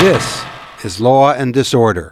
This is Law and Disorder.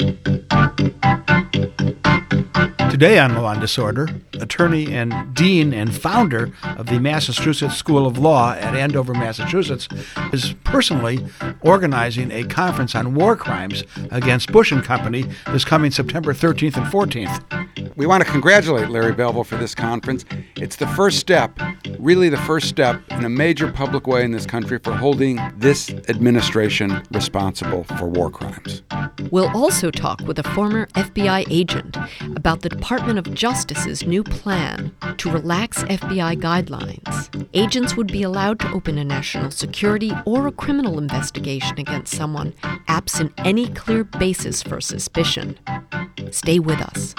Today on Law and Disorder, attorney and dean and founder of the Massachusetts School of Law at Andover, Massachusetts, is personally organizing a conference on war crimes against Bush & Company this coming September 13th and 14th. We want to congratulate Larry Belleville for this conference. It's the first step, really the first step in a major public way in this country for holding this administration responsible for war crimes. We'll also talk with a former FBI agent about the Department of Justice's new plan to relax FBI guidelines. Agents would be allowed to open a national security or a criminal investigation against someone absent any clear basis for suspicion. Stay with us.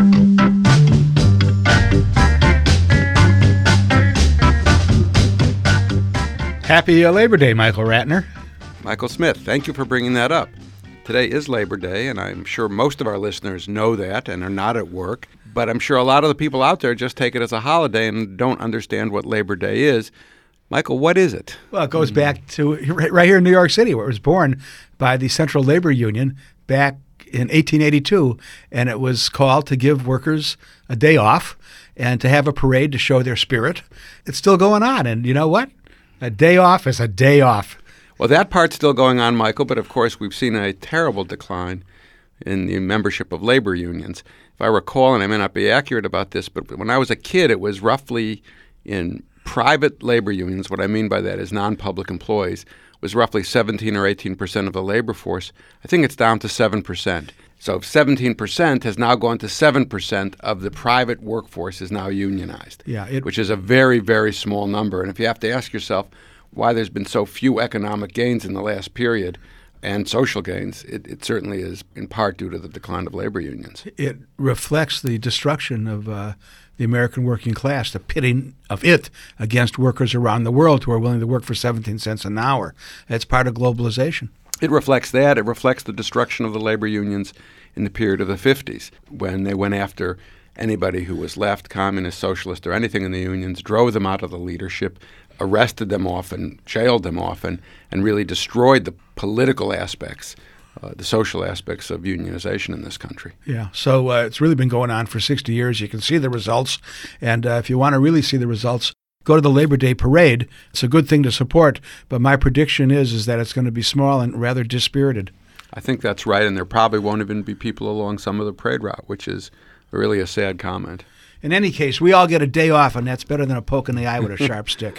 Happy Labor Day, Michael Ratner. Michael Smith, thank you for bringing that up. Today is Labor Day, and I'm sure most of our listeners know that and are not at work. But I'm sure a lot of the people out there just take it as a holiday and don't understand what Labor Day is. Michael, what is it? Well, it goes back to right here in New York City, where it was born by the Central Labor Union back in 1882, and it was called to give workers a day off and to have a parade to show their spirit. It's still going on, and you know what? A day off is a day off. Well, that part's still going on, Michael, but of course we've seen a terrible decline in the membership of labor unions. If I recall, and I may not be accurate about this, but when I was a kid, it was roughly in private labor unions, what I mean by that is non-public employees, was roughly 17 or 18% of the labor force. I think it's down to 7%. So 17% has now gone to 7% of the private workforce is now unionized, which is a very, very small number. And if you have to ask yourself why there's been so few economic gains in the last period and social gains, it certainly is in part due to the decline of labor unions. It reflects the destruction of the American working class, the pitting of it against workers around the world who are willing to work for 17 cents an hour. It's part of globalization. It reflects that. It reflects the destruction of the labor unions in the period of the 50s when they went after anybody who was left, communist, socialist, or anything in the unions, drove them out of the leadership, arrested them often, jailed them often, and really destroyed the political aspects, the social aspects of unionization in this country. Yeah, so it's really been going on for 60 years. You can see the results, and if you want to really see the results, go to the Labor Day parade. It's a good thing to support, but my prediction is that it's going to be small and rather dispirited. I think that's right, and there probably won't even be people along some of the parade route, which is really a sad comment. In any case, we all get a day off, and that's better than a poke in the eye with a sharp stick.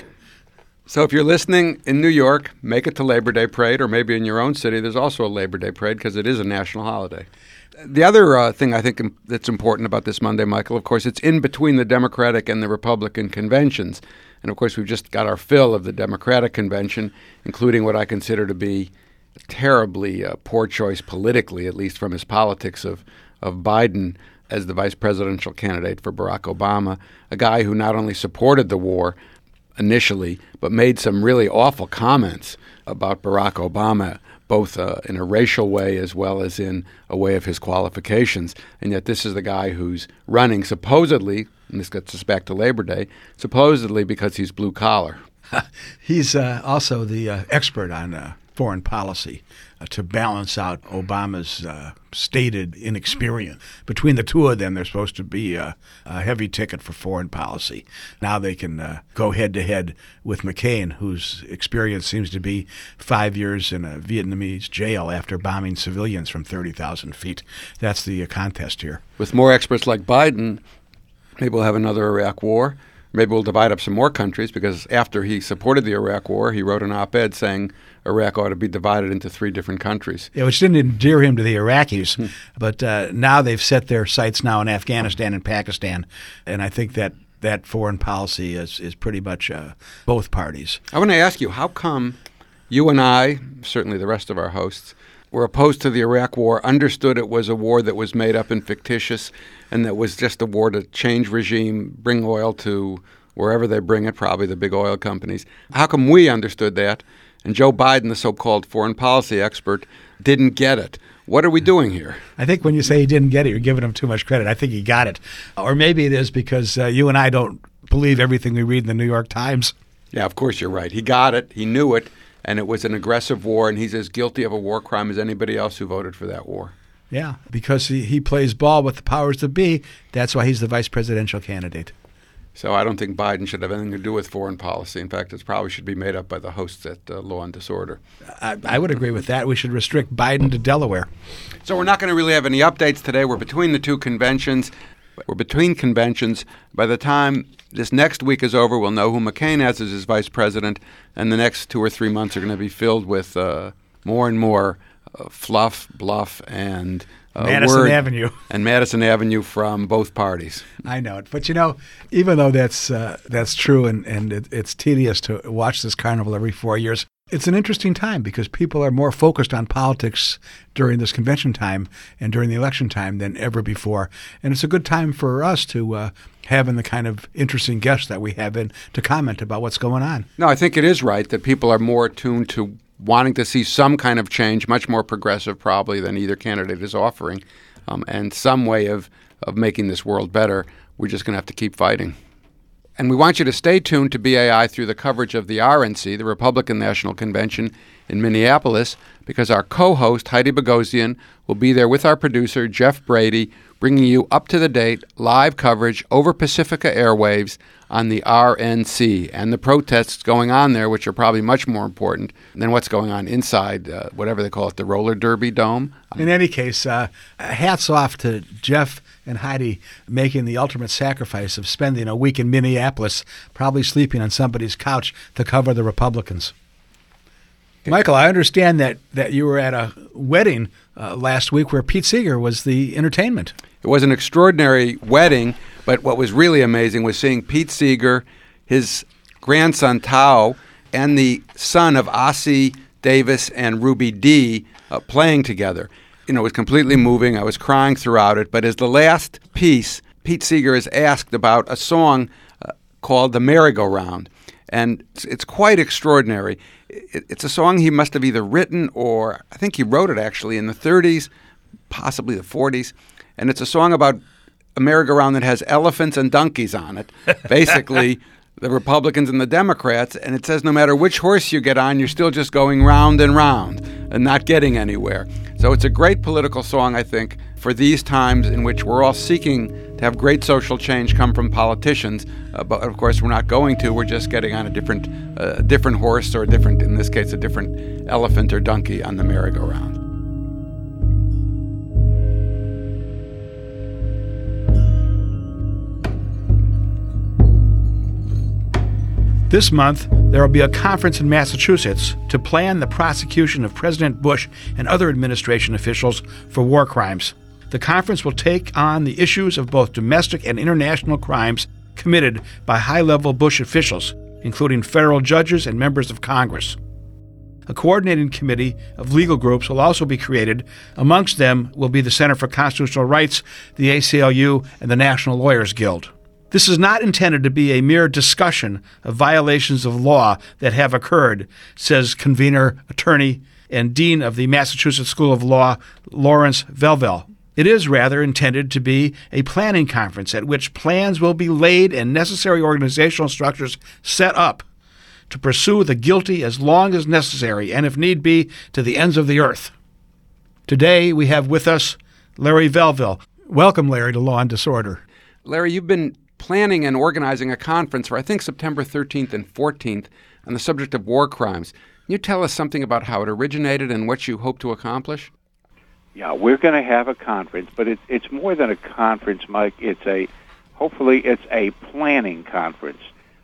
So if you're listening in New York, make it to Labor Day parade, or maybe in your own city, there's also a Labor Day parade because it is a national holiday. The other thing I think that's important about this Monday, Michael, of course, it's in between the Democratic and the Republican conventions. And, of course, we've just got our fill of the Democratic convention, including what I consider to be a terribly poor choice politically, at least from his politics of Biden as the vice presidential candidate for Barack Obama, a guy who not only supported the war initially, but made some really awful comments about Barack Obama, both in a racial way as well as in a way of his qualifications. And yet this is the guy who's running supposedly, and this gets us back to Labor Day, supposedly because he's blue collar. He's also the expert on foreign policy to balance out Obama's stated inexperience. Between the two of them, they're supposed to be a heavy ticket for foreign policy. Now they can go head-to-head with McCain, whose experience seems to be 5 years in a Vietnamese jail after bombing civilians from 30,000 feet. That's the contest here. With more experts like Biden, maybe we'll have another Iraq war. Maybe we'll divide up some more countries, because after he supported the Iraq war, he wrote an op-ed saying Iraq ought to be divided into 3 different countries. Yeah, which didn't endear him to the Iraqis. But now they've set their sights now in Afghanistan and Pakistan, and I think that foreign policy is pretty much both parties. I want to ask you, how come you and I, certainly the rest of our hosts, were opposed to the Iraq war, understood it was a war that was made up and fictitious, and that was just a war to change regime, bring oil to wherever they bring it, probably the big oil companies. How come we understood that, and Joe Biden, the so-called foreign policy expert, didn't get it? What are we doing here? I think when you say he didn't get it, you're giving him too much credit. I think he got it. Or maybe it is because you and I don't believe everything we read in the New York Times. Yeah, of course you're right. He got it. He knew it. and it was an aggressive war, and he's as guilty of a war crime as anybody else who voted for that war. Yeah, because he plays ball with the powers that be. That's why he's the vice presidential candidate. So I don't think Biden should have anything to do with foreign policy. In fact, it probably should be made up by the hosts at Law and Disorder. I would agree with that. We should restrict Biden to Delaware. So we're not going to really have any updates today. We're between the two conventions. We're between conventions. By the time this next week is over, we'll know who McCain has as his vice president, and the next 2 or 3 months are going to be filled with more and more fluff, bluff, and Madison Avenue. And Madison Avenue from both parties. I know it. But, even though that's true and it's tedious to watch this carnival every 4 years, it's an interesting time because people are more focused on politics during this convention time and during the election time than ever before. And it's a good time for us to have in the kind of interesting guests that we have in to comment about what's going on. No, I think it is right that people are more attuned to wanting to see some kind of change, much more progressive probably than either candidate is offering, and some way of making this world better. We're just going to have to keep fighting. And we want you to stay tuned to BAI through the coverage of the RNC, the Republican National Convention in Minneapolis, because our co-host, Heidi Bogosian, will be there with our producer, Jeff Brady, bringing you up-to-the-date live coverage over Pacifica airwaves on the RNC and the protests going on there, which are probably much more important than what's going on inside, whatever they call it, the roller derby dome. In any case, hats off to Jeff and Heidi making the ultimate sacrifice of spending a week in Minneapolis, probably sleeping on somebody's couch to cover the Republicans. Michael, I understand that you were at a wedding last week where Pete Seeger was the entertainment. It was an extraordinary wedding, but what was really amazing was seeing Pete Seeger, his grandson Tao, and the son of Ossie Davis and Ruby Dee playing together. It was completely moving. I was crying throughout it. But as the last piece, Pete Seeger is asked about a song called The Merry-Go-Round. And it's quite extraordinary. It's a song he must have either written or I think he wrote it actually in the 30s, possibly the 40s. And it's a song about a merry-go-round that has elephants and donkeys on it. Basically, the Republicans and the Democrats. And it says no matter which horse you get on, you're still just going round and round and not getting anywhere. So it's a great political song, I think, for these times in which we're all seeking to have great social change come from politicians. But, of course, we're not going to. We're just getting on a different horse or in this case, a different elephant or donkey on the merry-go-round. This month, there will be a conference in Massachusetts to plan the prosecution of President Bush and other administration officials for war crimes. The conference will take on the issues of both domestic and international crimes committed by high-level Bush officials, including federal judges and members of Congress. A coordinating committee of legal groups will also be created. Amongst them will be the Center for Constitutional Rights, the ACLU, and the National Lawyers Guild. This is not intended to be a mere discussion of violations of law that have occurred, says convener, attorney, and dean of the Massachusetts School of Law, Lawrence Velvel. It is rather intended to be a planning conference at which plans will be laid and necessary organizational structures set up to pursue the guilty as long as necessary and, if need be, to the ends of the earth. Today we have with us Larry Velvel. Welcome, Larry, to Law and Disorder. Larry, you've been planning and organizing a conference for, I think, September 13th and 14th on the subject of war crimes. Can you tell us something about how it originated and what you hope to accomplish? Yeah, we're going to have a conference, but it's more than a conference, Mike. Hopefully it's a planning conference,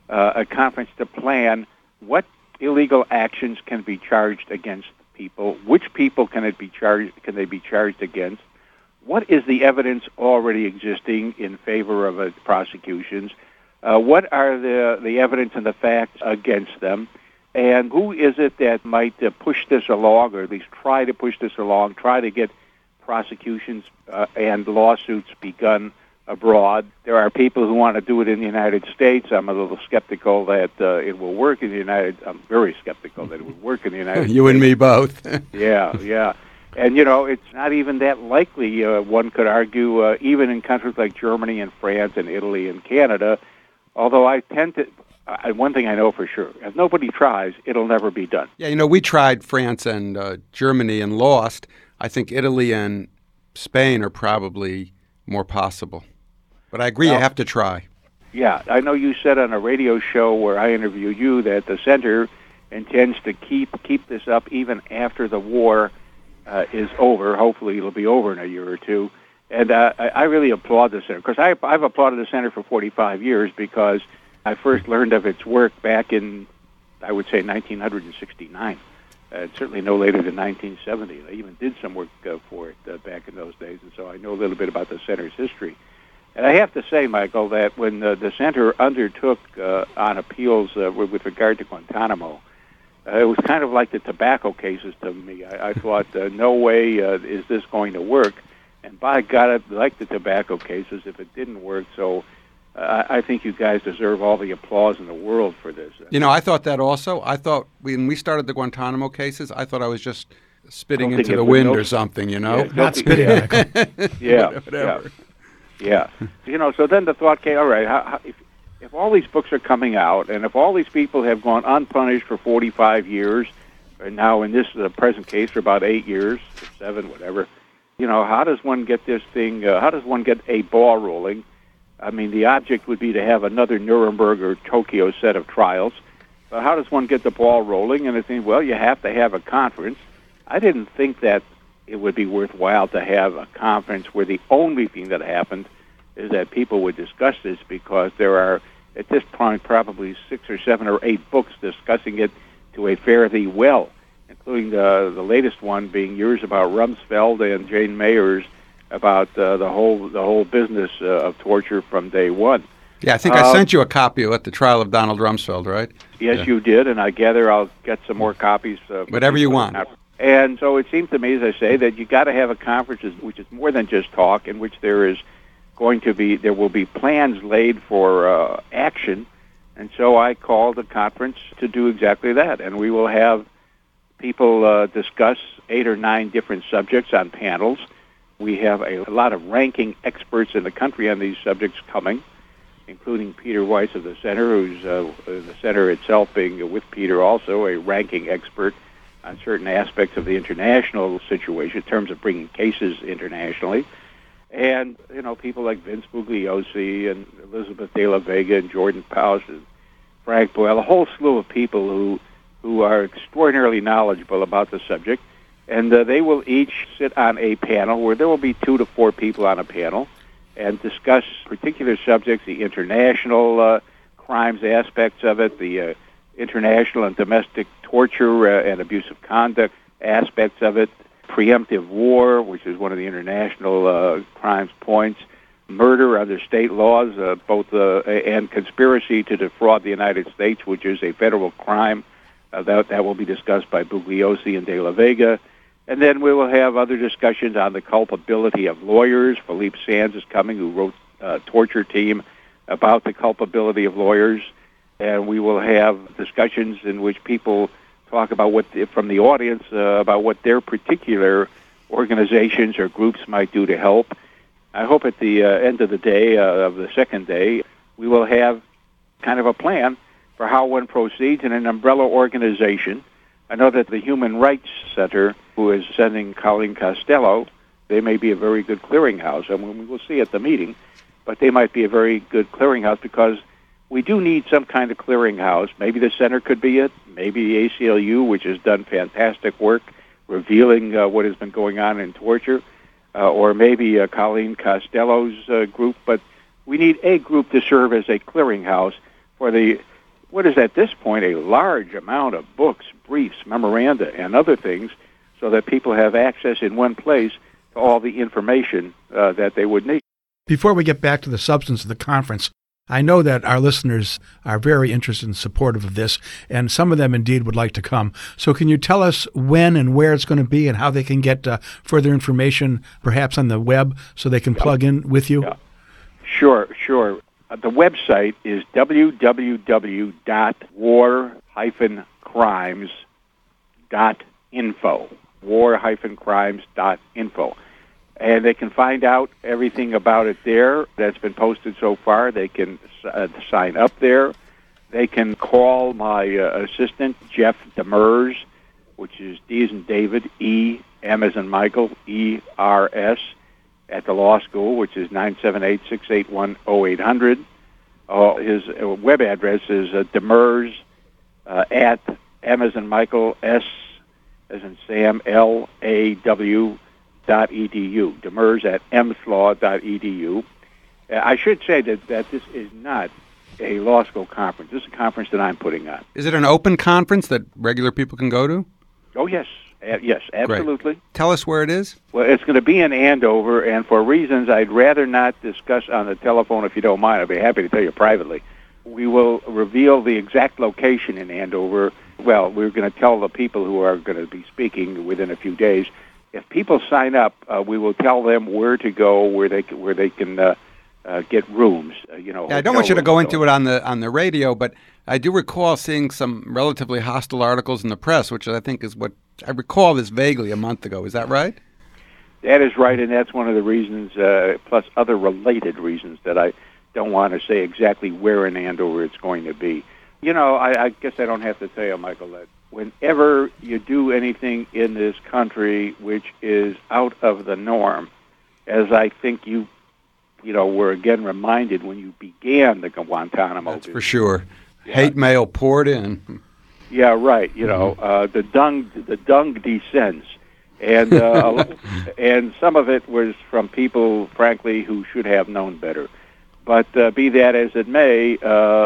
a conference to plan what illegal actions can be charged against people, which people can they be charged against, what is the evidence already existing in favor of prosecutions, what are the evidence and the facts against them, and who is it that might push this along, or at least try to push this along, try to get prosecutions and lawsuits begun abroad. There are people who want to do it in the United States. I'm a little skeptical that it will work in the I'm very skeptical that it would work in the United States. You and me both. Yeah. And, it's not even that likely, one could argue, even in countries like Germany and France and Italy and Canada, although I tend to one thing I know for sure: if nobody tries, it'll never be done. Yeah, we tried France and Germany and lost. I think Italy and Spain are probably more possible. But I agree, you have to try. Yeah, I know you said on a radio show where I interviewed you that the center intends to keep this up even after the war is over. Hopefully it'll be over in a year or two. And I really applaud the center, because I've applauded the center for 45 years, because I first learned of its work back in, I would say, 1969. Certainly no later than 1970. They even did some work for it back in those days, and so I know a little bit about the center's history. And I have to say, Michael, that when the center undertook on appeals with regard to Guantanamo, it was kind of like the tobacco cases to me. I thought, no way is this going to work. And by God, I'd like the tobacco cases if it didn't work. So I think you guys deserve all the applause in the world for this. I thought that also. I thought when we started the Guantanamo cases, I thought I was just spitting into the wind or something, Yeah, not spitting. Whatever. Yeah. So then the thought came, all right, if all these books are coming out, and if all these people have gone unpunished for 45 years, and now in this present case for about 8 years, 7, whatever, how does one get this thing, how does one get a ball rolling? I mean, the object would be to have another Nuremberg or Tokyo set of trials. But how does one get the ball rolling? And I think, well, you have to have a conference. I didn't think that it would be worthwhile to have a conference where the only thing that happened is that people would discuss this, because there are, at this point, probably 6 or 7 or 8 books discussing it to a fare thee well, including the latest one being yours about Rumsfeld and Jane Mayer's about the whole business of torture from day one. Yeah, I think I sent you a copy at the trial of Donald Rumsfeld, right? Yes, you did, and I gather I'll get some more copies. Whatever you want. And so it seems to me, as I say, that you got to have a conference which is more than just talk, in which there will be plans laid for action. And so I called a conference to do exactly that, and we will have people discuss 8 or 9 different subjects on panels. We have a lot of ranking experts in the country on these subjects coming, including Peter Weiss of the Center, who's the Center itself being, with Peter, also a ranking expert on certain aspects of the international situation in terms of bringing cases internationally. And, people like Vince Bugliosi and Elizabeth de la Vega and Jordan Pausch and Frank Boyle, a whole slew of people who are extraordinarily knowledgeable about the subject. And they will each sit on a panel where there will be 2 to 4 people on a panel and discuss particular subjects, the international crimes aspects of it, the international and domestic torture and abusive conduct aspects of it, preemptive war, which is one of the international crimes points, murder under state laws, and conspiracy to defraud the United States, which is a federal crime. That will be discussed by Bugliosi and de la Vega. And then we will have other discussions on the culpability of lawyers. Philippe Sands is coming, who wrote Torture Team, about the culpability of lawyers. And we will have discussions in which people talk about from the audience, about what their particular organizations or groups might do to help. I hope at the end of the day, of the second day, we will have kind of a plan for how one proceeds in an umbrella organization. I know that the Human Rights Center, who is sending Colleen Costello, they may be a very good clearinghouse. I mean, we'll see at the meeting, but they might be a very good clearinghouse, because we do need some kind of clearinghouse. Maybe the center could be it. Maybe the ACLU, which has done fantastic work revealing what has been going on in torture, or maybe Colleen Costello's group. But we need a group to serve as a clearinghouse for what is at this point a large amount of books, briefs, memoranda, and other things, so that people have access in one place to all the information that they would need. Before we get back to the substance of the conference, I know that our listeners are very interested and supportive of this, and some of them indeed would like to come. So can you tell us when and where it's going to be and how they can get further information, perhaps on the web, so they can plug in with you? Yeah. Sure. The website is www.war-crimes.info, war-crimes.info. And they can find out everything about it there that's been posted so far. They can sign up there. they can call my assistant, Jeff Demers, which is D as in David, E, M as in Michael, E-R-S, at the law school, which is 978-681-0800. His web address is Demers at M as in Michael, S as in Sam, L-A-W .edu. Demers at emslaw.edu. I should say that this is not a law school conference. This is a conference that I'm putting on. Is it an open conference that regular people can go to? Oh, yes. Yes, absolutely. Great. Tell us where it is. Well, it's going to be in Andover, and for reasons I'd rather not discuss on the telephone, if you don't mind, I'd be happy to tell you privately. We will reveal the exact location in Andover. Well, we're going to tell the people who are going to be speaking within a few days. If people sign up, we will tell them where to go, where they can get rooms. I don't want you to go into it on the radio, but I do recall seeing some relatively hostile articles in the press, which I think is what I recall this vaguely a month ago. Is that right? That is right, and that's one of the reasons, plus other related reasons, that I don't want to say exactly where in Andover it's going to be. I guess I don't have to tell you, Michael, that whenever you do anything in this country which is out of the norm, as I think you were again reminded when you began the Guantanamo. That's for sure. Yeah. Hate mail poured in. Yeah, right. The dung descends, and and some of it was from people, frankly, who should have known better. But be that as it may,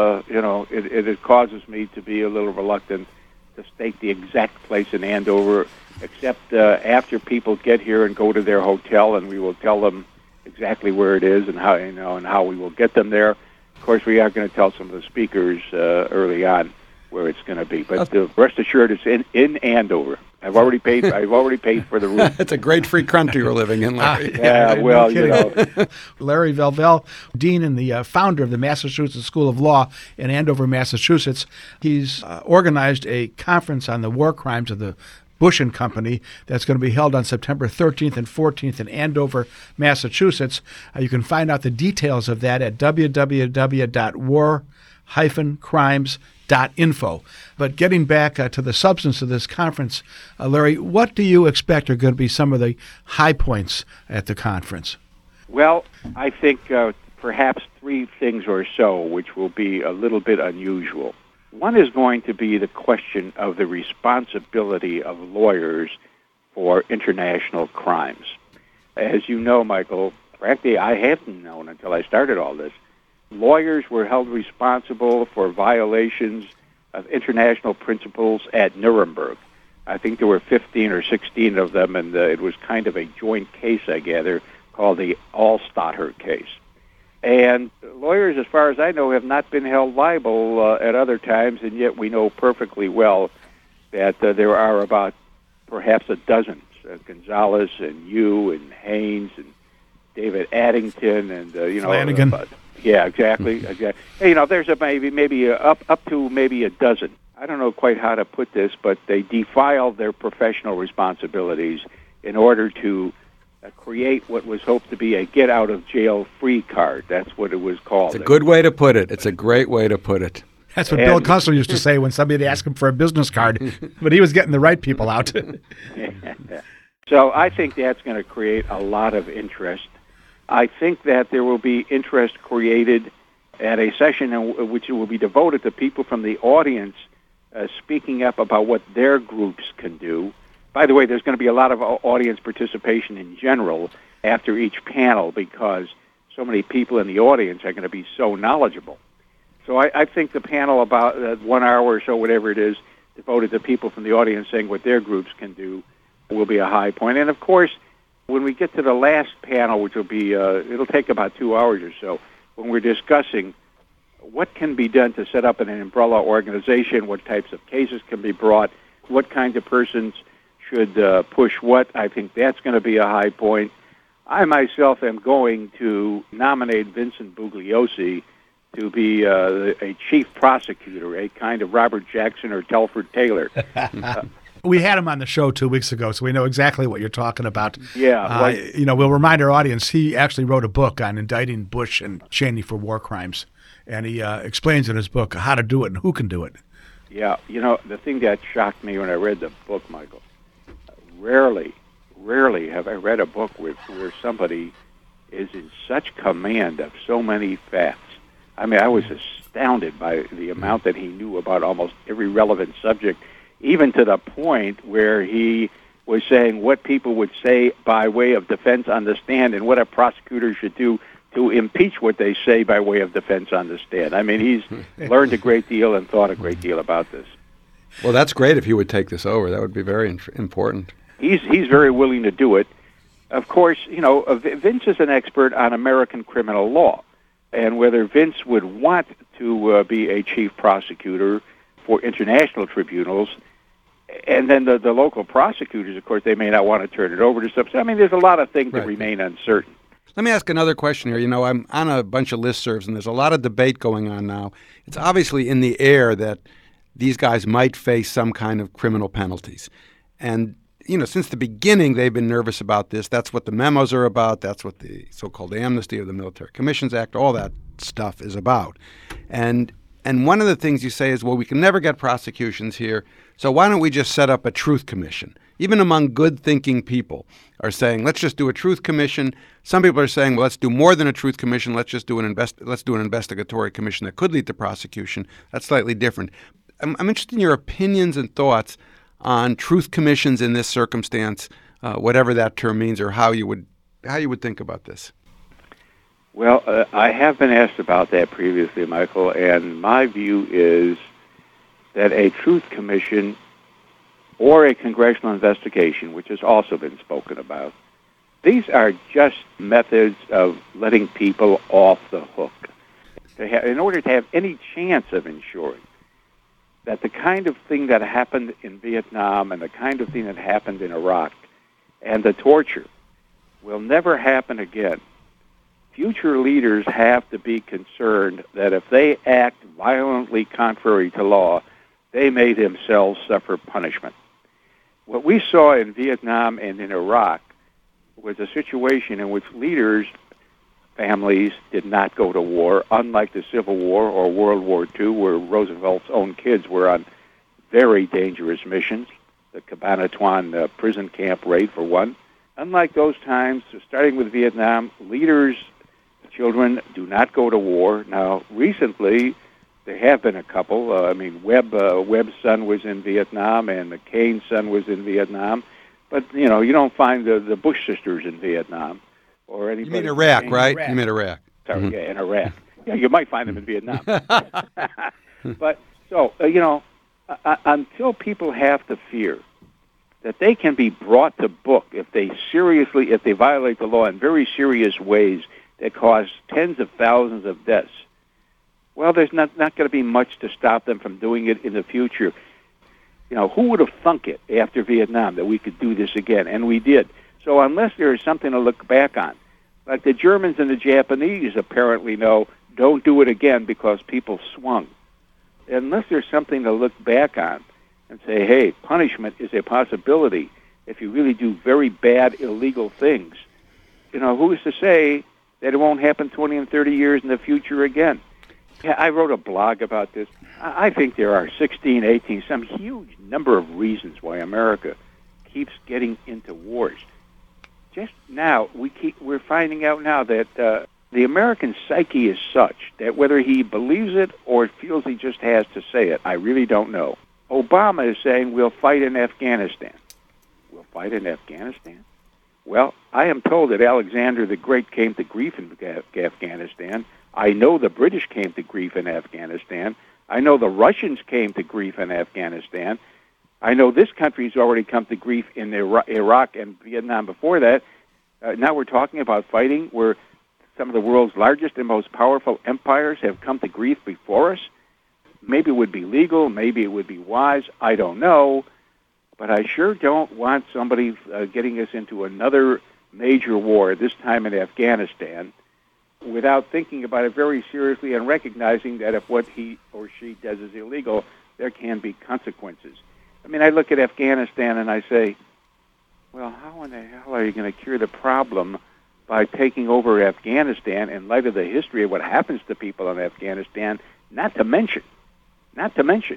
it causes me to be a little reluctant to state the exact place in Andover, except after people get here and go to their hotel, and we will tell them exactly where it is and how and how we will get them there. Of course, we are going to tell some of the speakers early on where it's going to be, but rest assured, it's in Andover. I've already paid for the room. It's a great free country we're living in, Larry. No Larry Velvel, dean and the founder of the Massachusetts School of Law in Andover, Massachusetts. He's organized a conference on the war crimes of the Bush and Company that's going to be held on September 13th and 14th in Andover, Massachusetts. You can find out the details of that at www.war-crimes.info. But getting back to the substance of this conference, Larry, what do you expect are going to be some of the high points at the conference? Well, I think perhaps three things or so which will be a little bit unusual. One is going to be the question of the responsibility of lawyers for international crimes. As you know, Michael, frankly, I hadn't known until I started all this. Lawyers were held responsible for violations of international principles at Nuremberg. I think there were 15 or 16 of them, and it was kind of a joint case, I gather, called the Allstatter case. And lawyers, as far as I know, have not been held liable at other times, and yet we know perfectly well that there are about perhaps a dozen, Gonzalez and you and Haynes and David Addington and Flanagan. Yeah, exactly. Hey, there's maybe up to maybe a dozen. I don't know quite how to put this, but they defiled their professional responsibilities in order to create what was hoped to be a get-out-of-jail-free card. That's what it was called. It's a good way to put it. It's a great way to put it. That's what Bill Cussler used to say when somebody asked him for a business card, but he was getting the right people out. So I think that's going to create a lot of interest. I think that there will be interest created at a session in which it will be devoted to people from the audience speaking up about what their groups can do. By the way, there's going to be a lot of audience participation in general after each panel because so many people in the audience are going to be so knowledgeable. So I think the panel, about 1 hour or so, whatever it is, devoted to people from the audience saying what their groups can do, will be a high point. And, of course, when we get to the last panel, which will be, it'll take about 2 hours or so, when we're discussing what can be done to set up an umbrella organization, what types of cases can be brought, what kinds of persons should push what, I think that's going to be a high point. I myself am going to nominate Vincent Bugliosi to be a chief prosecutor, a kind of Robert Jackson or Telford Taylor. We had him on the show 2 weeks ago, so we know exactly what you're talking about. Yeah. We'll remind our audience, he actually wrote a book on indicting Bush and Cheney for war crimes. and he explains in his book how to do it and who can do it. Yeah, the thing that shocked me when I read the book, Michael, rarely have I read a book where somebody is in such command of so many facts. I mean, I was astounded by the amount that he knew about almost every relevant subject, even to the point where he was saying what people would say by way of defense on the stand and what a prosecutor should do to impeach what they say by way of defense on the stand. I mean, he's learned a great deal and thought a great deal about this. Well, that's great if he would take this over. That would be very important. He's very willing to do it. Of course, Vince is an expert on American criminal law, and whether Vince would want to be a chief prosecutor for international tribunals, and then the local prosecutors, of course, they may not want to turn it over to some. I mean, there's a lot of things that remain uncertain. Let me ask another question here. I'm on a bunch of listservs, and there's a lot of debate going on now. It's obviously in the air that these guys might face some kind of criminal penalties. And, since the beginning, they've been nervous about this. That's what the memos are about. That's what the so-called amnesty of the Military Commissions Act, all that stuff is about. And one of the things you say is, well, we can never get prosecutions here, so why don't we just set up a truth commission? Even among good-thinking people are saying, let's just do a truth commission. Some people are saying, well, let's do more than a truth commission. Let's just do let's do an investigatory commission that could lead to prosecution. That's slightly different. I'm interested in your opinions and thoughts on truth commissions in this circumstance, whatever that term means, or how you would think about this. Well, I have been asked about that previously, Michael, and my view is that a truth commission or a congressional investigation, which has also been spoken about, these are just methods of letting people off the hook. In order to have any chance of ensuring that the kind of thing that happened in Vietnam and the kind of thing that happened in Iraq and the torture will never happen again, future leaders have to be concerned that if they act violently contrary to law, they may themselves suffer punishment. What we saw in Vietnam and in Iraq was a situation in which leaders' families did not go to war, unlike the Civil War or World War II, where Roosevelt's own kids were on very dangerous missions, the Cabanatuan prison camp raid for one. Unlike those times, starting with Vietnam, leaders' children do not go to war. Now, recently, there have been a couple. Webb's son was in Vietnam, and McCain's son was in Vietnam. But, you don't find the Bush sisters in Vietnam. Or anybody. You mean Iraq, right? You mean Iraq. Sorry, in Iraq. Yeah, you might find them in Vietnam. But, until people have to fear that they can be brought to book if they violate the law in very serious ways that cause tens of thousands of deaths, well, there's not going to be much to stop them from doing it in the future. Who would have thunk it after Vietnam that we could do this again? And we did. So unless there is something to look back on, like the Germans and the Japanese apparently know, don't do it again because people swung. Unless there's something to look back on and say, hey, punishment is a possibility if you really do very bad, illegal things, who's to say that it won't happen 20 and 30 years in the future again? Yeah, I wrote a blog about this. I think there are 16, 18, some huge number of reasons why America keeps getting into wars. Just now, we're finding out now that the American psyche is such that whether he believes it or feels he just has to say it, I really don't know. Obama is saying we'll fight in Afghanistan. We'll fight in Afghanistan? Well, I am told that Alexander the Great came to grief in Afghanistan. I know the British came to grief in Afghanistan. I know the Russians came to grief in Afghanistan. I know this country's already come to grief in Iraq and Vietnam before that. Now we're talking about fighting where some of the world's largest and most powerful empires have come to grief before us. Maybe it would be legal. Maybe it would be wise. I don't know. But I sure don't want somebody getting us into another major war, this time in Afghanistan, without thinking about it very seriously and recognizing that if what he or she does is illegal, there can be consequences. I look at Afghanistan and I say, well, how in the hell are you going to cure the problem by taking over Afghanistan in light of the history of what happens to people in Afghanistan, not to mention that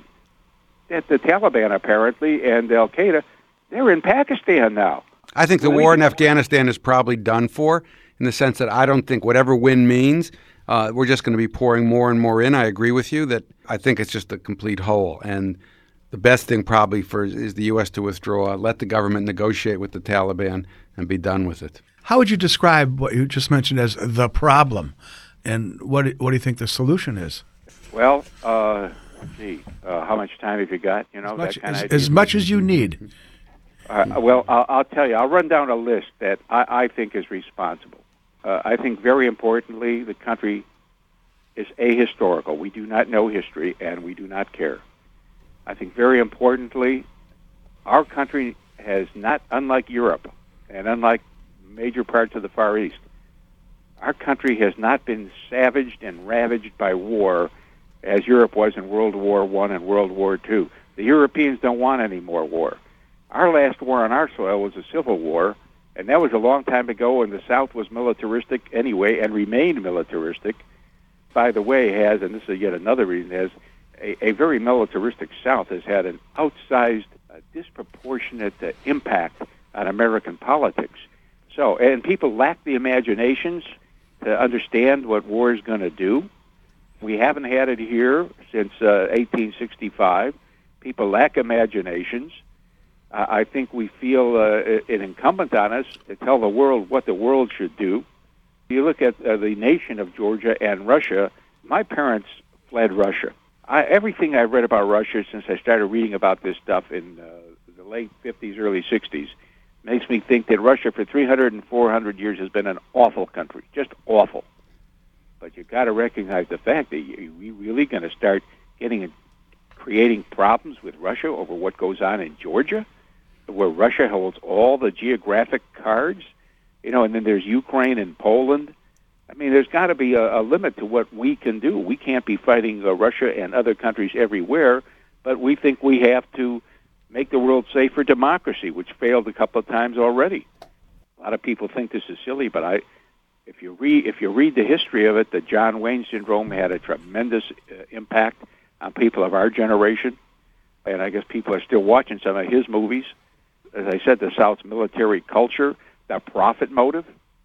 the Taliban apparently and Al-Qaeda, they're in Pakistan now. I think the war in Afghanistan is probably done for, in the sense that I don't think whatever win means, we're just going to be pouring more and more in. I agree with you that I think it's just a complete hole. And the best thing probably is the U.S. to withdraw, let the government negotiate with the Taliban, and be done with it. How would you describe what you just mentioned as the problem, and what do you think the solution is? Well, how much time have you got? As much as you need. Well, I'll tell you. I'll run down a list that I think is responsible. I think very importantly, the country is ahistorical. We do not know history, and we do not care. I think very importantly, our country has not, unlike Europe and unlike major parts of the Far East, our country has not been savaged and ravaged by war as Europe was in World War I and World War II. The Europeans don't want any more war. Our last war on our soil was a civil war, and that was a long time ago, and the South was militaristic anyway and remained militaristic. By the way, and this is yet another reason, a very militaristic South has had an outsized, disproportionate impact on American politics. So, and people lack the imaginations to understand what war is going to do. We haven't had it here since 1865. People lack imaginations. I think we feel it incumbent on us to tell the world what the world should do. You look at the nation of Georgia and Russia. My parents fled Russia. Everything I've read about Russia since I started reading about this stuff in the late 50s, early 60s, makes me think that Russia for 300 and 400 years has been an awful country, just awful. But you've got to recognize the fact that we're really going to start creating problems with Russia over what goes on in Georgia, where Russia holds all the geographic cards, and then there's Ukraine and Poland. I mean, there's got to be a limit to what we can do. We can't be fighting Russia and other countries everywhere, but we think we have to make the world safe for democracy, which failed a couple of times already. A lot of people think this is silly, but if you read the history of it, the John Wayne syndrome had a tremendous impact on people of our generation, and I guess people are still watching some of his movies. As I said, the South's military culture, the profit motive.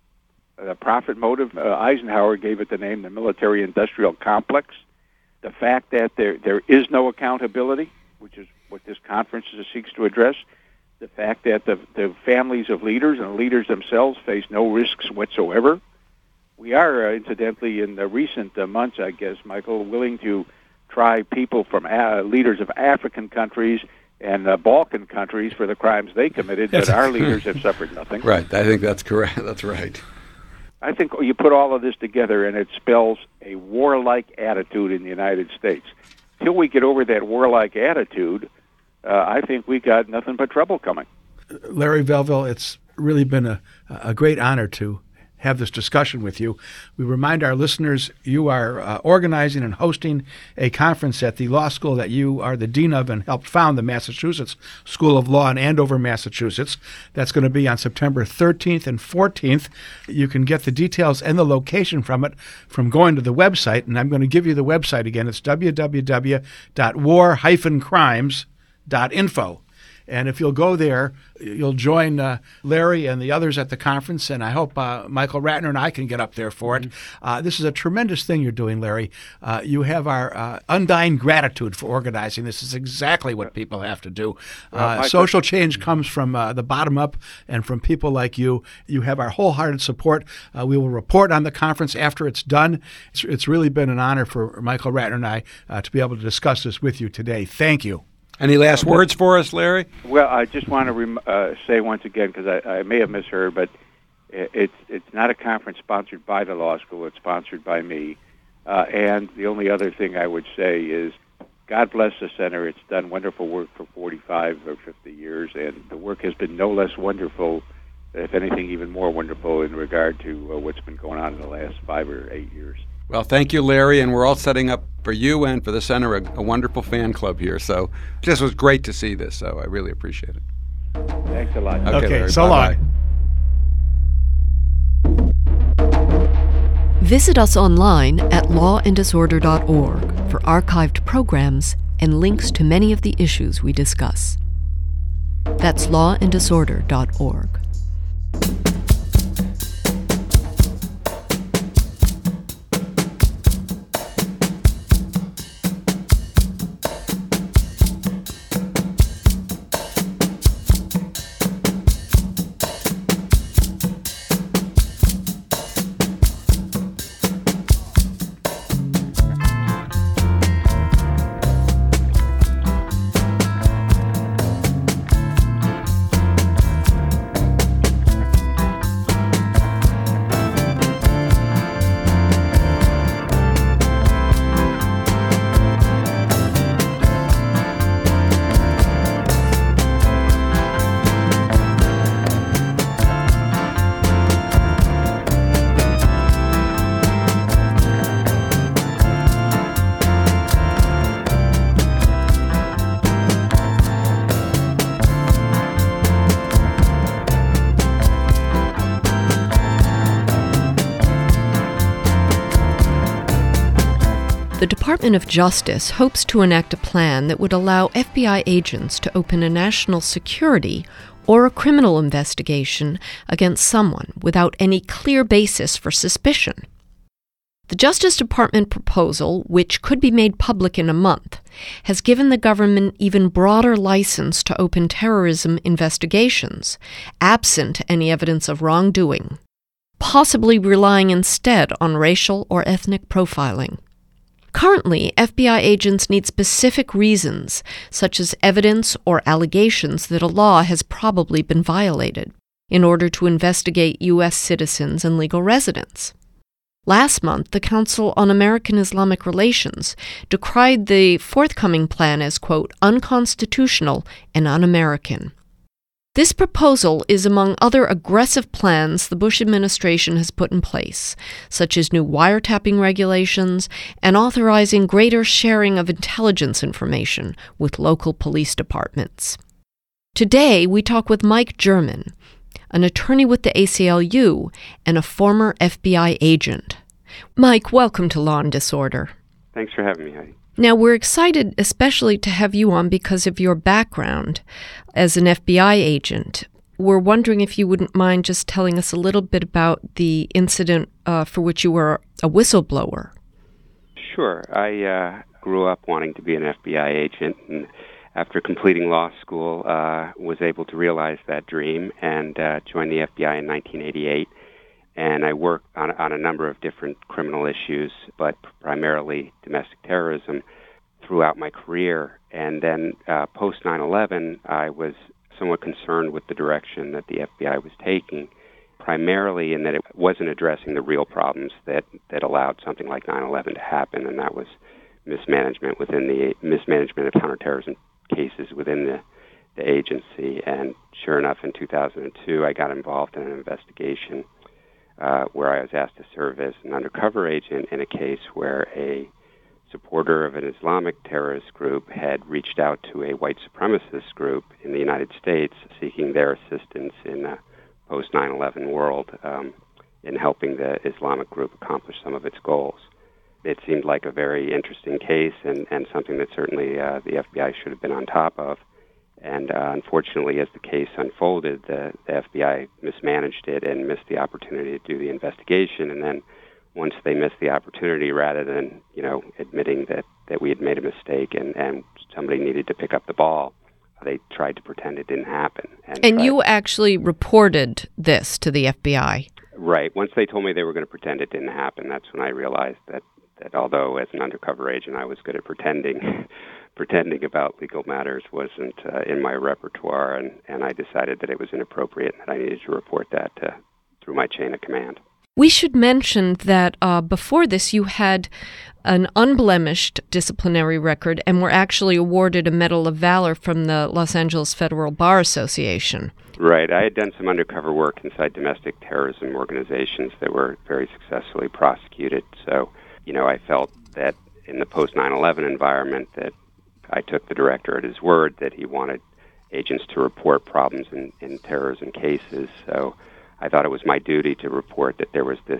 Eisenhower gave it the name the military-industrial complex. The fact that there is no accountability, which is what this conference seeks to address. The fact that the families of leaders and the leaders themselves face no risks whatsoever. We are, incidentally, in the recent months, I guess, Michael, willing to try people from leaders of African countries and Balkan countries for the crimes they committed, but our leaders have suffered nothing. Right. I think that's correct. That's right. I think you put all of this together, and it spells a warlike attitude in the United States. Till we get over that warlike attitude, I think we got nothing but trouble coming. Larry Velville, it's really been a great honor to have this discussion with you. We remind our listeners you are organizing and hosting a conference at the law school that you are the dean of and helped found, the Massachusetts School of Law in Andover, Massachusetts. That's going to be on September 13th and 14th. You can get the details and the location from it from going to the website, and I'm going to give you the website again. It's www.war-crimes.info. And if you'll go there, you'll join Larry and the others at the conference, and I hope Michael Ratner and I can get up there for it. This is a tremendous thing you're doing, Larry. You have our undying gratitude for organizing. This is exactly what people have to do. Social change comes from the bottom up and from people like you. You have our wholehearted support. We will report on the conference after it's done. It's really been an honor for Michael Ratner and I to be able to discuss this with you today. Thank you. Any last words for us, Larry? Well, I just want to say once again, because I may have misheard, but it's not a conference sponsored by the law school. It's sponsored by me. And the only other thing I would say is God bless the center. It's done wonderful work for 45 or 50 years, and the work has been no less wonderful, if anything, even more wonderful in regard to what's been going on in the last 5 or 8 years. Well, thank you, Larry, and we're all setting up for you and for the center a wonderful fan club here. So it just was great to see this, so I really appreciate it. Thanks a lot. Okay, Larry, so bye-bye. long. Visit us online at lawanddisorder.org for archived programs and links to many of the issues we discuss. That's lawanddisorder.org. The Department of Justice hopes to enact a plan that would allow FBI agents to open a national security or a criminal investigation against someone without any clear basis for suspicion. The Justice Department proposal, which could be made public in a month, has given the government even broader license to open terrorism investigations, absent any evidence of wrongdoing, possibly relying instead on racial or ethnic profiling. Currently, FBI agents need specific reasons, such as evidence or allegations that a law has probably been violated, in order to investigate U.S. citizens and legal residents. Last month, the Council on American Islamic Relations decried the forthcoming plan as, quote, unconstitutional and un-American. This proposal is among other aggressive plans the Bush administration has put in place, such as new wiretapping regulations and authorizing greater sharing of intelligence information with local police departments. Today, we talk with Mike German, an attorney with the ACLU and a former FBI agent. Mike, welcome to Law and Disorder. Thanks for having me, Heidi. Now, we're excited especially to have you on because of your background as an FBI agent. We're wondering if you wouldn't mind just telling us a little bit about the incident for which you were a whistleblower. Sure. I grew up wanting to be an FBI agent, and after completing law school, was able to realize that dream and joined the FBI in 1988. And I worked on a number of different criminal issues, but primarily domestic terrorism throughout my career. And then post 9/11, I was somewhat concerned with the direction that the FBI was taking, primarily in that it wasn't addressing the real problems that allowed something like 9/11 to happen, and that was mismanagement of counterterrorism cases within the agency. And sure enough, in 2002, I got involved in an investigation where I was asked to serve as an undercover agent in a case where a supporter of an Islamic terrorist group had reached out to a white supremacist group in the United States seeking their assistance in a post 9/11 world in helping the Islamic group accomplish some of its goals. It seemed like a very interesting case and something that certainly the FBI should have been on top of. And unfortunately, as the case unfolded, the FBI mismanaged it and missed the opportunity to do the investigation. And then once they missed the opportunity, rather than, admitting that we had made a mistake and somebody needed to pick up the ball, they tried to pretend it didn't happen. And you actually reported this to the FBI? Right. Once they told me they were going to pretend it didn't happen, that's when I realized that although as an undercover agent I was good at pretending about legal matters wasn't in my repertoire, and I decided that it was inappropriate and that I needed to report that through my chain of command. We should mention that before this you had an unblemished disciplinary record and were actually awarded a Medal of Valor from the Los Angeles Federal Bar Association. Right. I had done some undercover work inside domestic terrorism organizations that were very successfully prosecuted. So, I felt that in the post 9/11 environment that I took the director at his word that he wanted agents to report problems in terrorism cases. So I thought it was my duty to report that there was this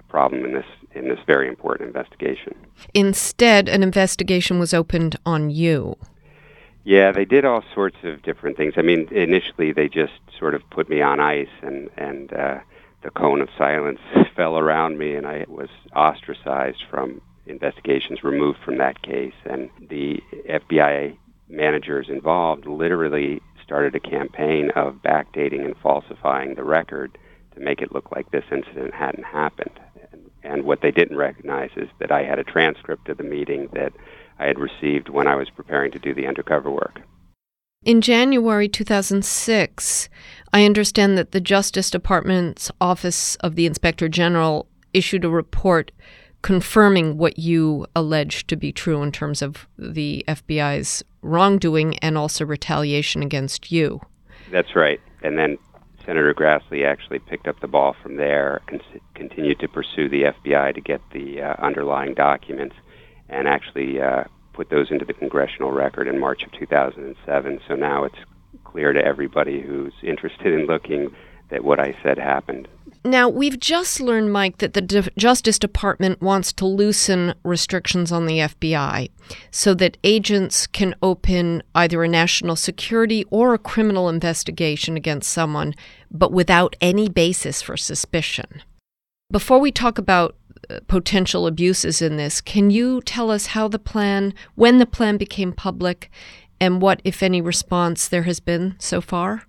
problem in this very important investigation. Instead, an investigation was opened on you. Yeah, they did all sorts of different things. I mean, initially they just sort of put me on ice, and the cone of silence fell around me, and I was ostracized from investigations, removed from that case. And the FBI managers involved literally started a campaign of backdating and falsifying the record to make it look like this incident hadn't happened. And what they didn't recognize is that I had a transcript of the meeting that I had received when I was preparing to do the undercover work. In January 2006, I understand that the Justice Department's Office of the Inspector General issued a report confirming what you alleged to be true in terms of the FBI's wrongdoing and also retaliation against you. That's right. And then Senator Grassley actually picked up the ball from there, continued to pursue the FBI to get the underlying documents, and actually put those into the congressional record in March of 2007. So now it's clear to everybody who's interested in looking that what I said happened. Now, we've just learned, Mike, that the Justice Department wants to loosen restrictions on the FBI so that agents can open either a national security or a criminal investigation against someone, but without any basis for suspicion. Before we talk about potential abuses in this, can you tell us when the plan became public, and what, if any, response there has been so far?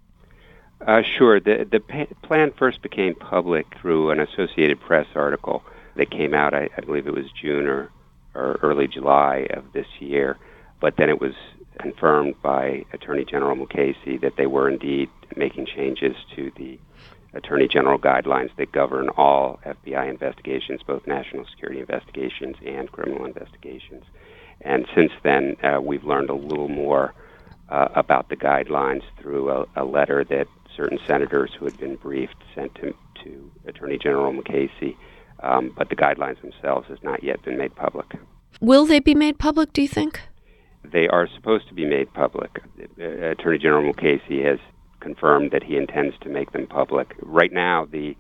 Sure. The plan first became public through an Associated Press article that came out, I believe it was June or early July of this year. But then it was confirmed by Attorney General Mukasey that they were indeed making changes to the Attorney General guidelines that govern all FBI investigations, both national security investigations and criminal investigations. And since then, we've learned a little more about the guidelines through a letter that certain senators who had been briefed sent to Attorney General Mukasey, but the guidelines themselves has not yet been made public. Will they be made public, do you think? They are supposed to be made public. Attorney General Mukasey has confirmed that he intends to make them public. Right now, the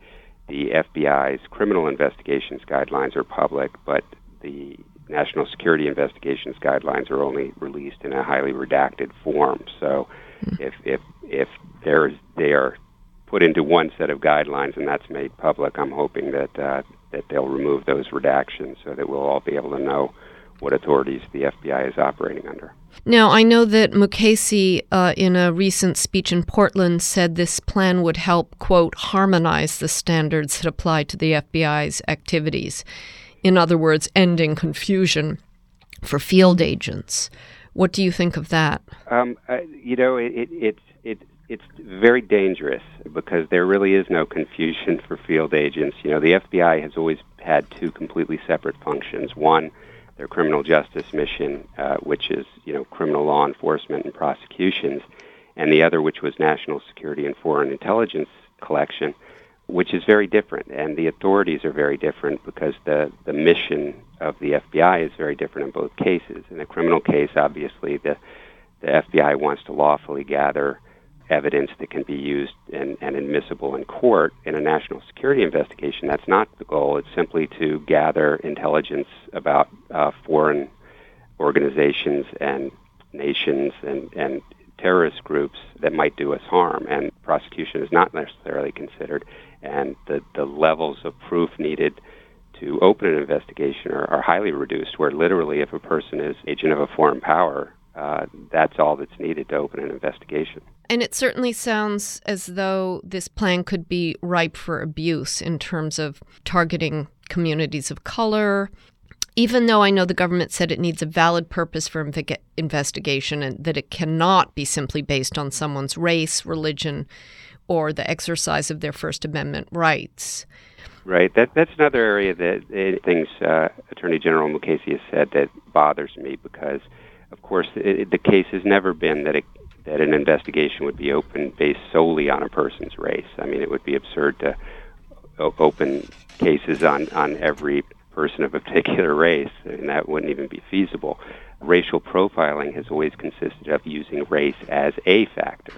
FBI's criminal investigations guidelines are public, but the National Security Investigations guidelines are only released in a highly redacted form. So if they are put into one set of guidelines and that's made public, I'm hoping that they'll remove those redactions so that we'll all be able to know what authorities the FBI is operating under. Now, I know that Mukasey, in a recent speech in Portland, said this plan would help, quote, harmonize the standards that apply to the FBI's activities. In other words, ending confusion for field agents. What do you think of that? It's very dangerous because there really is no confusion for field agents. The FBI has always had two completely separate functions. One, their criminal justice mission, which is, criminal law enforcement and prosecutions, and the other, which was national security and foreign intelligence collection, which is very different. And the authorities are very different because the mission of the FBI is very different in both cases. In a criminal case, obviously, the FBI wants to lawfully gather evidence that can be used and admissible in court. In a national security investigation, that's not the goal. It's simply to gather intelligence about foreign organizations and nations and terrorist groups that might do us harm. And prosecution is not necessarily considered. And the levels of proof needed to open an investigation are highly reduced, where literally if a person is agent of a foreign power, that's all that's needed to open an investigation. And it certainly sounds as though this plan could be ripe for abuse in terms of targeting communities of color, even though I know the government said it needs a valid purpose for investigation and that it cannot be simply based on someone's race, religion, or the exercise of their First Amendment rights. Right. That's another area that things Attorney General Mukasey has said that bothers me because, of course, the case has never been that an investigation would be opened based solely on a person's race. I mean, it would be absurd to open cases on every person of a particular race, and that wouldn't even be feasible. Racial profiling has always consisted of using race as a factor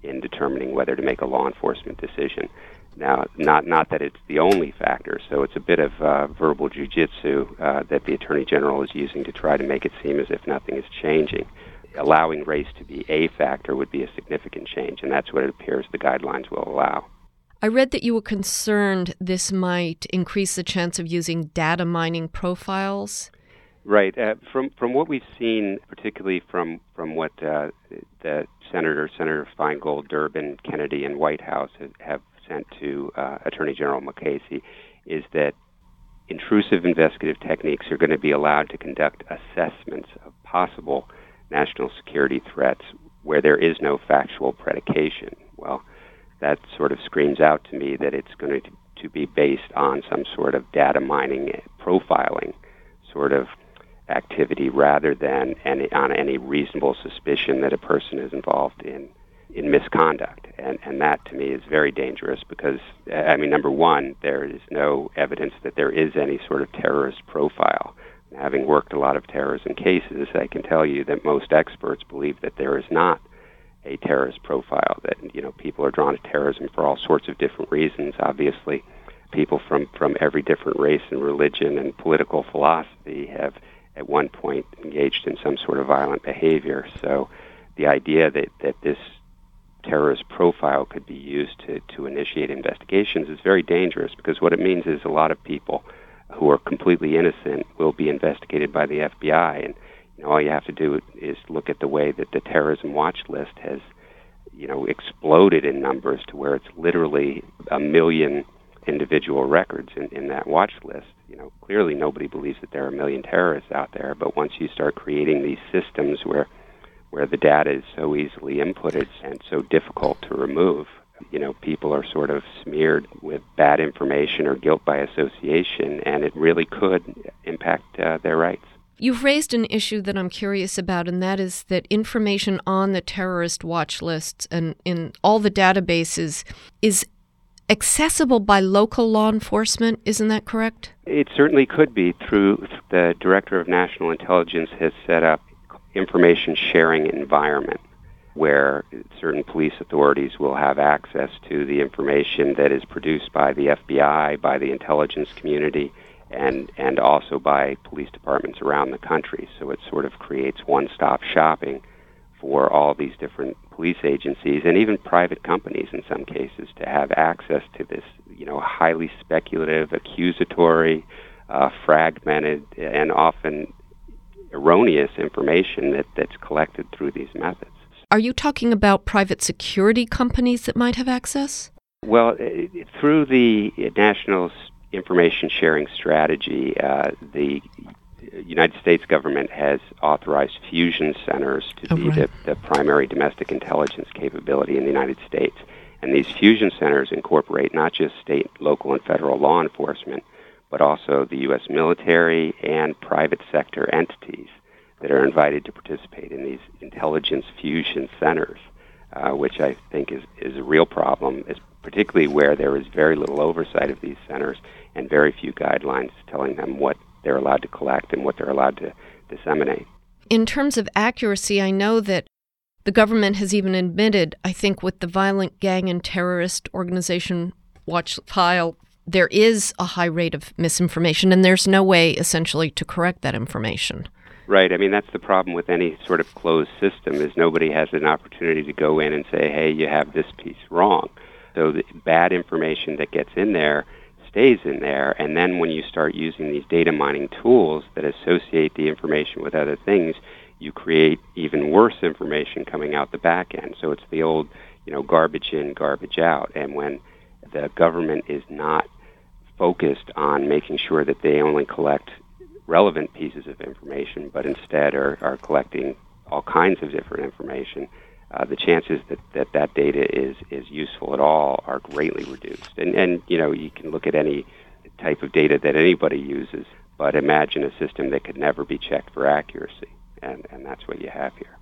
in determining whether to make a law enforcement decision. Now, not that it's the only factor, so it's a bit of verbal jujitsu that the Attorney General is using to try to make it seem as if nothing is changing. Allowing race to be a factor would be a significant change, and that's what it appears the guidelines will allow. I read that you were concerned this might increase the chance of using data mining profiles. Right. From what we've seen, particularly from what the Senator Feingold, Durbin, Kennedy, and Whitehouse have sent to Attorney General Mukasey, is that intrusive investigative techniques are going to be allowed to conduct assessments of possible national security threats where there is no factual predication. Well, that sort of screams out to me that it's going to be based on some sort of data mining, profiling sort of activity rather than on any reasonable suspicion that a person is involved in misconduct. And that, to me, is very dangerous because, I mean, number one, there is no evidence that there is any sort of terrorist profile. Having worked a lot of terrorism cases, I can tell you that most experts believe that there is not a terrorist profile, that, you know, people are drawn to terrorism for all sorts of different reasons. Obviously, people from every different race and religion and political philosophy have at one point engaged in some sort of violent behavior. So the idea that this terrorist profile could be used to initiate investigations is very dangerous, because what it means is a lot of people who are completely innocent will be investigated by the FBI. And, you know, all you have to do is look at the way that the terrorism watch list has, you know, exploded in numbers to where it's literally 1 million individual records in that watch list. You know, clearly nobody believes that there are 1 million terrorists out there, but once you start creating these systems where the data is so easily inputted and so difficult to remove, you know, people are sort of smeared with bad information or guilt by association, and it really could impact their rights. You've raised an issue that I'm curious about, and that is that information on the terrorist watch lists and in all the databases is accessible by local law enforcement. Isn't that correct? It certainly could be. Through the Director of National Intelligence has set up information sharing environment where certain police authorities will have access to the information that is produced by the FBI, by the intelligence community, and also by police departments around the country. So it sort of creates one-stop shopping for all these different police agencies and even private companies in some cases to have access to this, you know, highly speculative, accusatory, fragmented, and often erroneous information that's collected through these methods. Are you talking about private security companies that might have access? Well, through the National Information Sharing Strategy, the United States government has authorized fusion centers to be the primary domestic intelligence capability in the United States. And these fusion centers incorporate not just state, local, and federal law enforcement, but also the U.S. military and private sector entities that are invited to participate in these intelligence fusion centers, which I think is a real problem, particularly where there is very little oversight of these centers and very few guidelines telling them what they're allowed to collect and what they're allowed to disseminate. In terms of accuracy, I know that the government has even admitted, I think with the Violent Gang and Terrorist Organization Watch file, there is a high rate of misinformation, and there's no way, essentially, to correct that information. Right. I mean, that's the problem with any sort of closed system, is nobody has an opportunity to go in and say, hey, you have this piece wrong. So the bad information that gets in there stays in there, and then when you start using these data mining tools that associate the information with other things, you create even worse information coming out the back end. So it's the old, you know, garbage in, garbage out. And when the government is not focused on making sure that they only collect relevant pieces of information, but instead are collecting all kinds of different information, the chances that data is useful at all are greatly reduced. And you know, you can look at any type of data that anybody uses, but imagine a system that could never be checked for accuracy, and that's what you have here.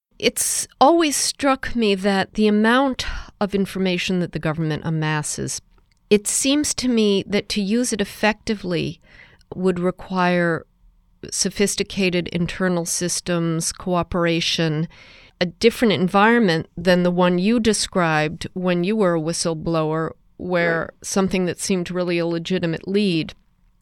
It's always struck me that the amount of information that the government amasses, it seems to me that to use it effectively would require sophisticated internal systems, cooperation, a different environment than the one you described when you were a whistleblower, where something that seemed really a legitimate lead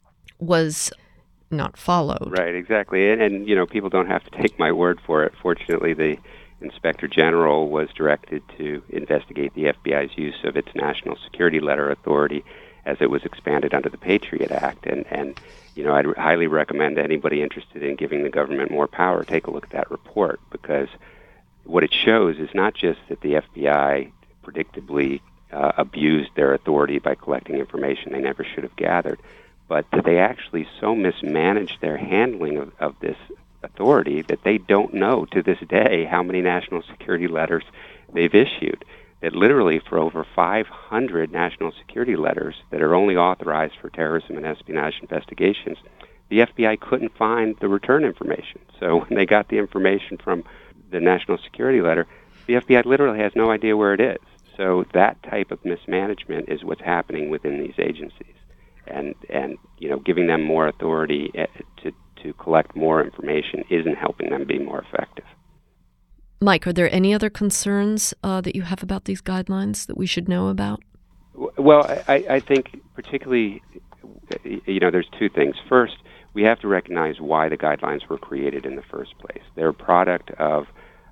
was not followed. Right, exactly. And people don't have to take my word for it. Fortunately, the Inspector General was directed to investigate the FBI's use of its national security letter authority as it was expanded under the Patriot Act. And I'd highly recommend anybody interested in giving the government more power take a look at that report, because what it shows is not just that the FBI predictably abused their authority by collecting information they never should have gathered, but that they actually so mismanaged their handling of this authority that they don't know to this day how many national security letters they've issued. That literally for over 500 national security letters that are only authorized for terrorism and espionage investigations, the FBI couldn't find the return information. So when they got the information from the national security letter, the FBI literally has no idea where it is. So that type of mismanagement is what's happening within these agencies. And giving them more authority to collect more information isn't helping them be more effective. Mike, are there any other concerns that you have about these guidelines that we should know about? Well, I think particularly, there's two things. First, we have to recognize why the guidelines were created in the first place. They're a product of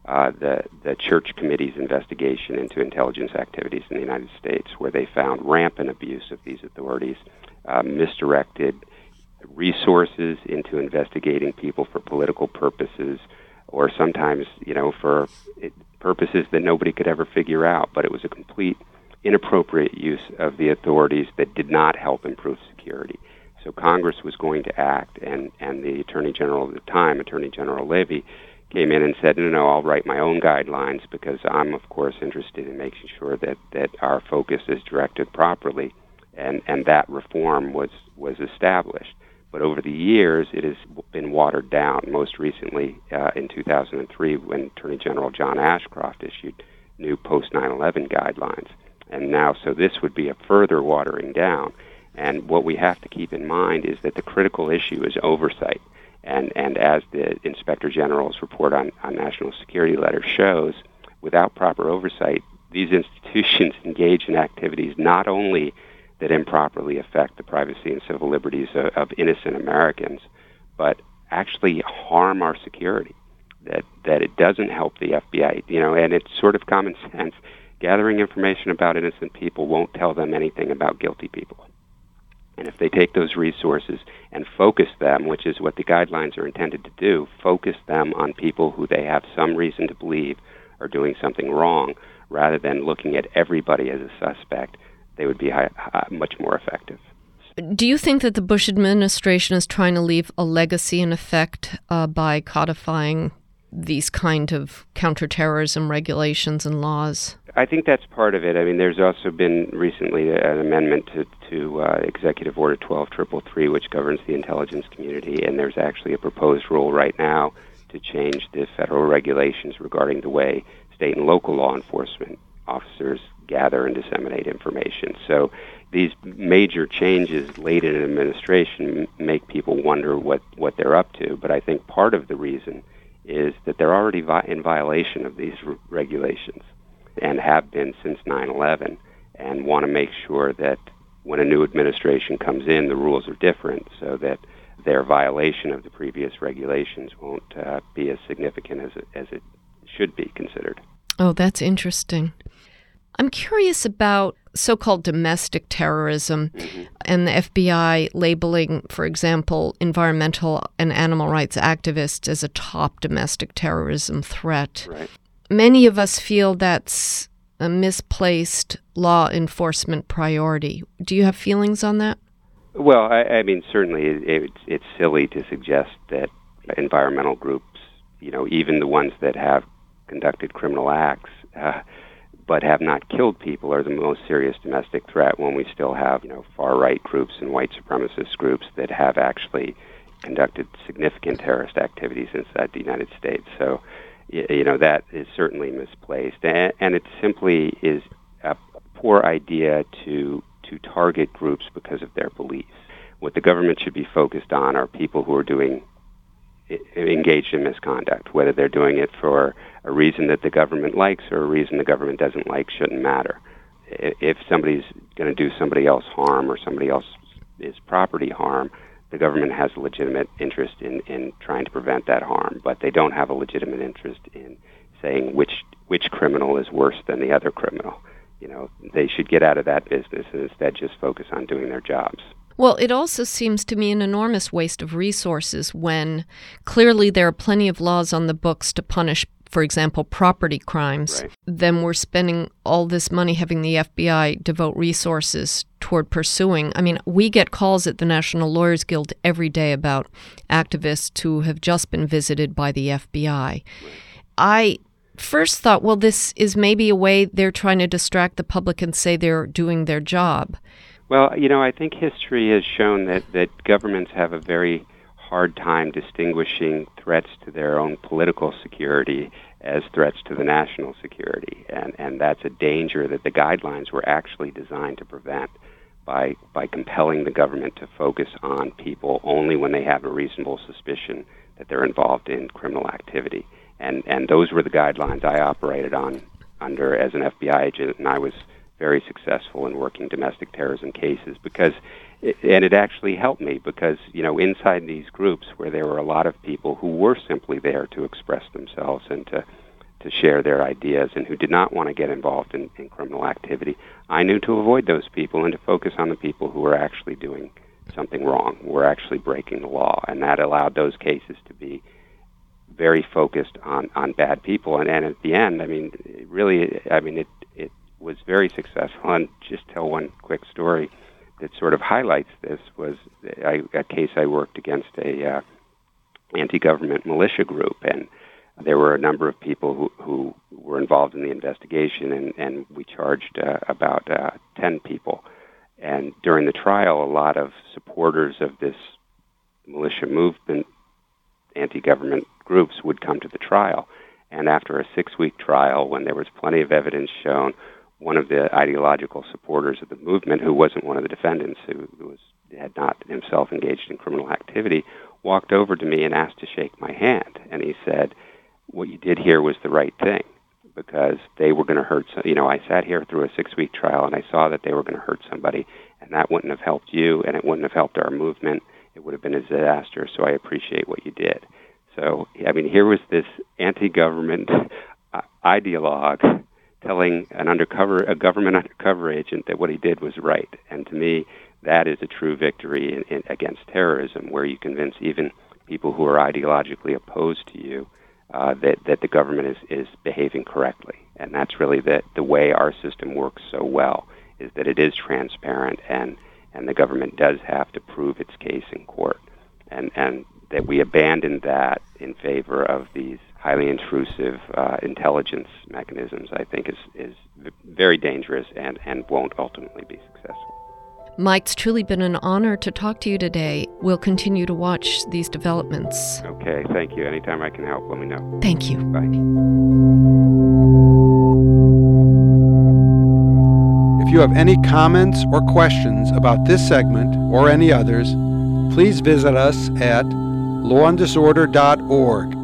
the Church Committee's investigation into intelligence activities in the United States, where they found rampant abuse of these authorities, misdirected resources into investigating people for political purposes, or sometimes, for purposes that nobody could ever figure out. But it was a complete inappropriate use of the authorities that did not help improve security. So Congress was going to act, and the Attorney General at the time, Attorney General Levy, came in and said, no, I'll write my own guidelines because I'm, of course, interested in making sure that our focus is directed properly, and that reform was established. But over the years, it has been watered down, most recently in 2003 when Attorney General John Ashcroft issued new post-9/11 guidelines. And now, so this would be a further watering down. And what we have to keep in mind is that the critical issue is oversight. And as the Inspector General's report on national security letter shows, without proper oversight, these institutions engage in activities not only that improperly affect the privacy and civil liberties of innocent Americans, but actually harm our security. That it doesn't help the FBI, and it's sort of common sense. Gathering information about innocent people won't tell them anything about guilty people. And if they take those resources and focus them, which is what the guidelines are intended to do, focus them on people who they have some reason to believe are doing something wrong, rather than looking at everybody as a suspect, they would be much more effective. Do you think that the Bush administration is trying to leave a legacy in effect by codifying these kind of counterterrorism regulations and laws? I think that's part of it. I mean, there's also been recently an amendment to Executive Order 12333, which governs the intelligence community, and there's actually a proposed rule right now to change the federal regulations regarding the way state and local law enforcement officers gather and disseminate information. So these major changes late in an administration make people wonder what they're up to. But I think part of the reason is that they're already in violation of these regulations and have been since 9/11, and want to make sure that when a new administration comes in, the rules are different so that their violation of the previous regulations won't be as significant as it should be considered. Oh, that's interesting. I'm curious about so-called domestic terrorism and the FBI labeling, for example, environmental and animal rights activists as a top domestic terrorism threat. Right. Many of us feel that's a misplaced law enforcement priority. Do you have feelings on that? Well, I mean, certainly it's silly to suggest that environmental groups, even the ones that have conducted criminal acts, but have not killed people, are the most serious domestic threat, when we still have, far-right groups and white supremacist groups that have actually conducted significant terrorist activities inside the United States. So, that is certainly misplaced. And it simply is a poor idea to target groups because of their beliefs. What the government should be focused on are people who are doing engaged in misconduct. Whether they're doing it for a reason that the government likes or a reason the government doesn't like shouldn't matter. If somebody's going to do somebody else harm or somebody else's property harm, the government has a legitimate interest in trying to prevent that harm, but they don't have a legitimate interest in saying which criminal is worse than the other criminal. They should get out of that business and instead just focus on doing their jobs. Well, it also seems to me an enormous waste of resources when clearly there are plenty of laws on the books to punish, for example, property crimes. Right. Then we're spending all this money having the FBI devote resources toward pursuing. I mean, we get calls at the National Lawyers Guild every day about activists who have just been visited by the FBI. I first thought, well, this is maybe a way they're trying to distract the public and say they're doing their job. Well, I think history has shown that governments have a very hard time distinguishing threats to their own political security as threats to the national security. And that's a danger that the guidelines were actually designed to prevent by compelling the government to focus on people only when they have a reasonable suspicion that they're involved in criminal activity. And those were the guidelines I operated under as an FBI agent, and I was very successful in working domestic terrorism cases and it actually helped me because, inside these groups where there were a lot of people who were simply there to express themselves and to share their ideas and who did not want to get involved in criminal activity, I knew to avoid those people and to focus on the people who were actually doing something wrong, who were actually breaking the law, and that allowed those cases to be very focused on bad people. And at the end, it was very successful. And just tell one quick story that sort of highlights this was a case I worked against a anti-government militia group, and there were a number of people who were involved in the investigation, and we charged about 10 people. And during the trial, a lot of supporters of this militia movement, anti-government groups, would come to the trial. And after a 6-week trial, when there was plenty of evidence shown, one of the ideological supporters of the movement, who wasn't one of the defendants, who had not himself engaged in criminal activity, walked over to me and asked to shake my hand. And he said, "What you did here was the right thing, because they were going to hurt I sat here through a 6-week trial, and I saw that they were going to hurt somebody, and that wouldn't have helped you, and it wouldn't have helped our movement. It would have been a disaster, so I appreciate what you did." So, here was this anti-government ideologue telling a government undercover agent that what he did was right. And to me, that is a true victory against terrorism, where you convince even people who are ideologically opposed to you that the government is behaving correctly. And that's really the way our system works so well, is that it is transparent and the government does have to prove its case in court. And that we abandoned that in favor of these highly intrusive intelligence mechanisms, I think is very dangerous and won't ultimately be successful. Mike, it's truly been an honor to talk to you today. We'll continue to watch these developments. Okay, thank you. Anytime I can help, let me know. Thank you. Bye. If you have any comments or questions about this segment or any others, please visit us at lawanddisorder.org.